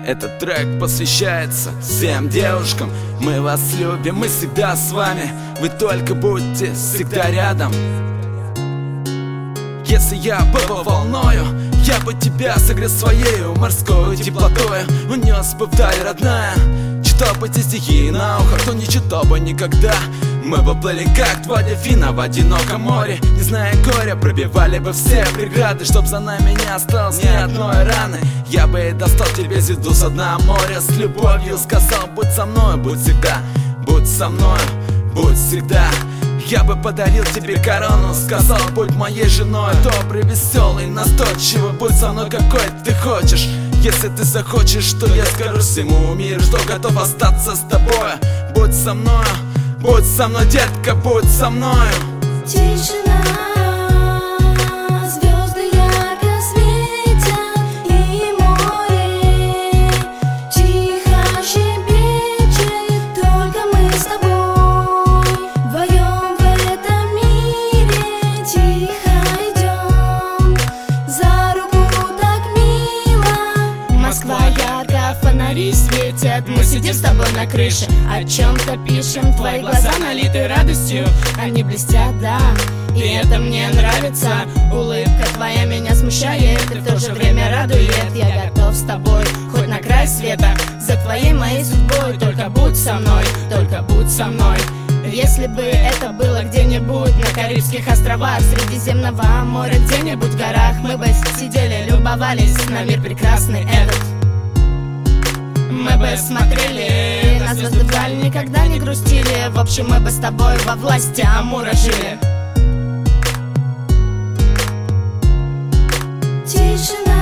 Этот трек посвящается всем девушкам. Мы вас любим, мы всегда с вами. Вы только будьте всегда рядом. Если я был волною, я бы тебя согрел своею морской теплотою. Унес бы вдаль, родная, читал бы те стихи на ухо, кто не читал бы никогда. Мы бы плыли как два дельфина в одиноком море, не зная горя, пробивали бы все преграды, чтоб за нами не осталось ни одной раны. Я бы достал тебе звезду со дна моря, с любовью сказал: будь со мной, будь всегда, будь со мной, будь всегда. Я бы подарил тебе корону, сказал: будь моей женой, добрый, веселый, настойчивый, будь со мной какой ты хочешь. Если ты захочешь, то я скажу всему миру, что готов остаться с тобой. Будь со мной, детка, будь со мною. Тишина, звезды ярко светят, и море тихо щебечет. Только мы с тобой вдвоем в этом мире тихо идем, за руку так мило. Москва ярко, фонари светят, мы сидим с тобой на крыше, о чем-то пишем. Твои глаза налиты радостью, они блестят, да, и это мне нравится. Улыбка твоя меня смущает и в то же время радует. Я готов с тобой, хоть на край света, за твоей моей судьбой. Только будь со мной, только будь со мной. Если бы это было где-нибудь на Карибских островах, Средиземного моря, где-нибудь в горах, мы бы сидели, любовались на мир прекрасный этот. Мы бы смотрели на звезды вдаль, никогда не грустили. В общем, мы бы с тобой во власти Амура жили. Тишина.